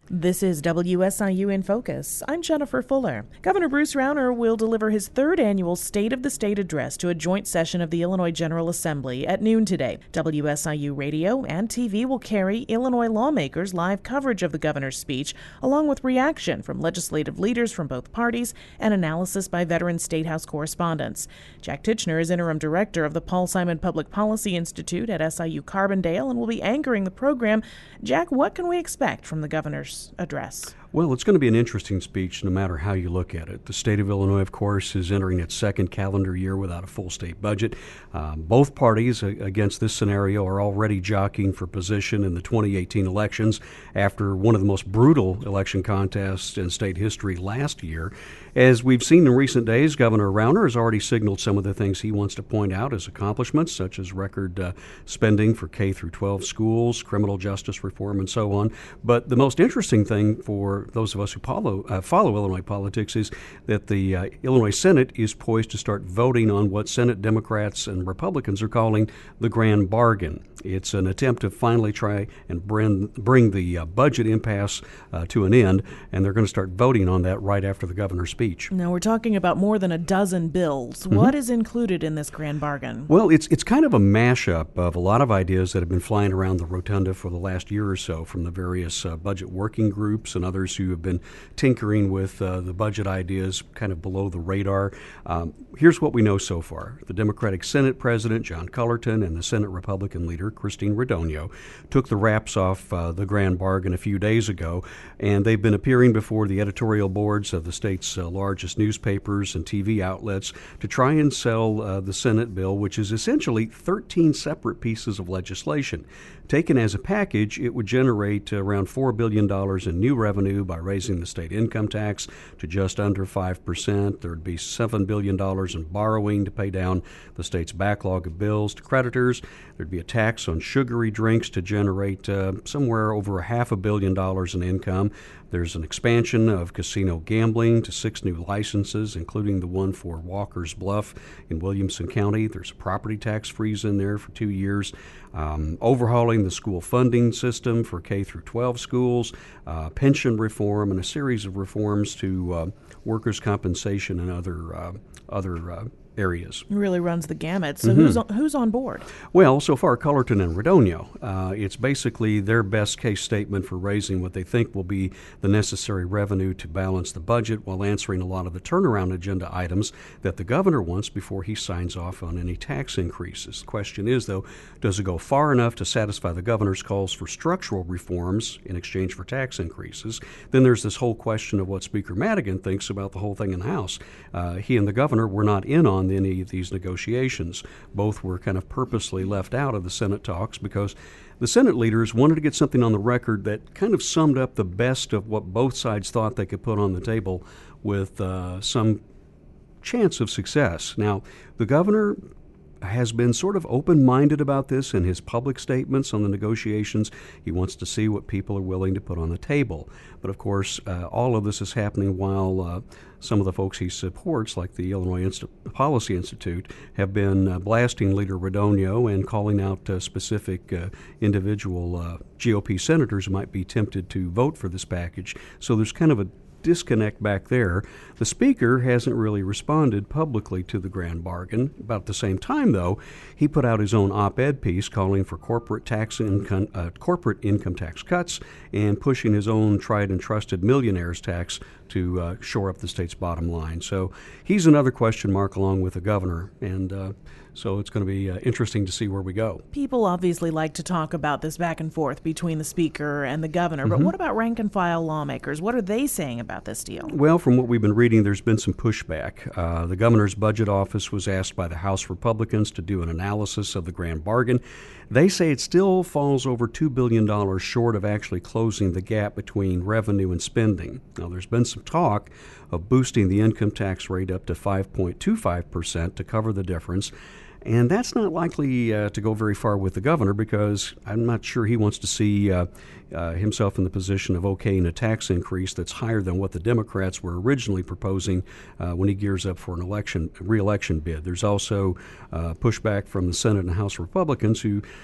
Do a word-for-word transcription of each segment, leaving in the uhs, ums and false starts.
This is W S I U in Focus. I'm Jennifer Fuller. Governor Bruce Rauner will deliver his third annual State of the State address to a joint session of the Illinois General Assembly at noon today. W S I U radio and T V will carry Illinois lawmakers' live coverage of the governor's speech, along with reaction from legislative leaders from both parties and analysis by veteran State House correspondents. Jack Titchener is interim director of the Paul Simon Public Policy Institute at S I U Carbondale and will be anchoring the program. Jack, what can we expect from the governor's address? Well, it's going to be an interesting speech no matter how you look at it. The state of Illinois, of course, is entering its second calendar year without a full state budget. Um, both parties uh, against this scenario are already jockeying for position in the twenty eighteen elections after one of the most brutal election contests in state history last year. As we've seen in recent days, Governor Rauner has already signaled some of the things he wants to point out as accomplishments, such as record uh, spending for K through twelve schools, criminal justice reform, and so on. But the most interesting thing for those of us who follow, uh, follow Illinois politics is that the uh, Illinois Senate is poised to start voting on what Senate Democrats and Republicans are calling the grand bargain. It's an attempt to finally try and bring, bring the uh, budget impasse uh, to an end, and they're going to start voting on that right after the governor's speech. Now, we're talking about more than a dozen bills. Mm-hmm. What is included in this grand bargain? Well, it's it's kind of a mashup of a lot of ideas that have been flying around the rotunda for the last year or so from the various uh, budget working groups and others who have been tinkering with uh, the budget ideas kind of below the radar. Um, here's what we know so far. The Democratic Senate President, John Cullerton, and the Senate Republican leader, Christine Radogno, took the wraps off uh, the grand bargain a few days ago, and they've been appearing before the editorial boards of the state's uh, largest newspapers and T V outlets to try and sell uh, the Senate bill, which is essentially thirteen separate pieces of legislation. Taken as a package, it would generate around four billion dollars in new revenue by raising the state income tax to just under five percent. There would be seven billion dollars in borrowing to pay down the state's backlog of bills to creditors. There'd be a tax on sugary drinks to generate uh, somewhere over a half a billion dollars in income. There's an expansion of casino gambling to six new licenses, including the one for Walker's Bluff in Williamson County. There's a property tax freeze in there for two years. Um, overhauling the school funding system for K through twelve schools, uh, pension reform, and a series of reforms to uh, workers' compensation and other uh, other uh, areas. It really runs the gamut. So mm-hmm. who's on, who's on board? Well, so far, Cullerton and Radogno. Uh, it's basically their best case statement for raising what they think will be the necessary revenue to balance the budget while answering a lot of the turnaround agenda items that the governor wants before he signs off on any tax increases. The question is, though, does it go far enough to satisfy the governor's calls for structural reforms in exchange for tax increases? Then there's this whole question of what Speaker Madigan thinks about the whole thing in the House. Uh, he and the governor were not in on any of these negotiations. Both were kind of purposely left out of the Senate talks because the Senate leaders wanted to get something on the record that kind of summed up the best of what both sides thought they could put on the table with uh, some chance of success. Now, the governor has been sort of open-minded about this in his public statements on the negotiations. He wants to see what people are willing to put on the table. But of course, uh, all of this is happening while uh, some of the folks he supports, like the Illinois Inst- Policy Institute, have been uh, blasting Leader Radogno and calling out uh, specific uh, individual uh, G O P senators who might be tempted to vote for this package. So there's kind of a disconnect back there. The Speaker hasn't really responded publicly to the grand bargain. About at the same time, though, he put out his own op-ed piece calling for corporate tax income, uh, corporate income tax cuts and pushing his own tried and trusted millionaires tax to uh, shore up the state's bottom line. So he's another question mark along with the governor, and uh, so it's going to be uh, interesting to see where we go. People obviously like to talk about this back and forth between the Speaker and the governor, mm-hmm. but what about rank-and-file lawmakers? What are they saying about this deal? Well, from what we've been reading, there's been some pushback. Uh, the governor's budget office was asked by the House Republicans to do an analysis of the grand bargain. They say it still falls over two billion dollars short of actually closing the gap between revenue and spending. Now, there's been some talk of boosting the income tax rate up to five point two five percent to cover the difference. And that's not likely uh, to go very far with the governor because I'm not sure he wants to see uh, uh, himself in the position of okaying a tax increase that's higher than what the Democrats were originally proposing uh, when he gears up for an election, re-election bid. There's also uh, pushback from the Senate and House Republicans who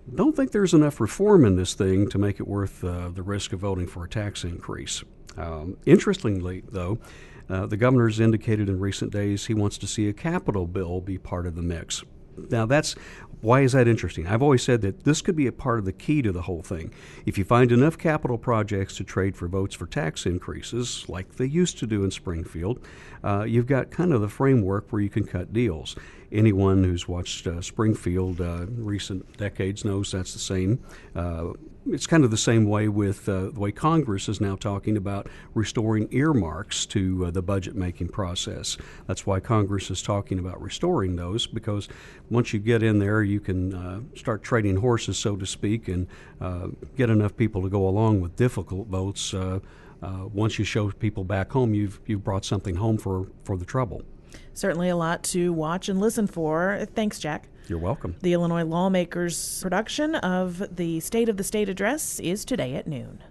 don't think there's enough reform in this thing to make it worth uh, the risk of voting for a tax increase. Um, interestingly, though, uh, the governor's indicated in recent days he wants to see a capital bill be part of the mix. Now, that's why is that interesting? I've always said that this could be a part of the key to the whole thing. If you find enough capital projects to trade for votes for tax increases, like they used to do in Springfield, uh, you've got kind of the framework where you can cut deals. Anyone who's watched uh, Springfield uh, recent decades knows that's the same. Uh, it's kind of the same way with uh, the way Congress is now talking about restoring earmarks to uh, the budget-making process. That's why Congress is talking about restoring those, because once you get in there, you can uh, start trading horses, so to speak, and uh, get enough people to go along with difficult votes. Uh, uh, once you show people back home, you've you've brought something home for, for the trouble. Certainly a lot to watch and listen for. Thanks, Jack. You're welcome. The Illinois Lawmakers' production of the State of the State Address is today at noon.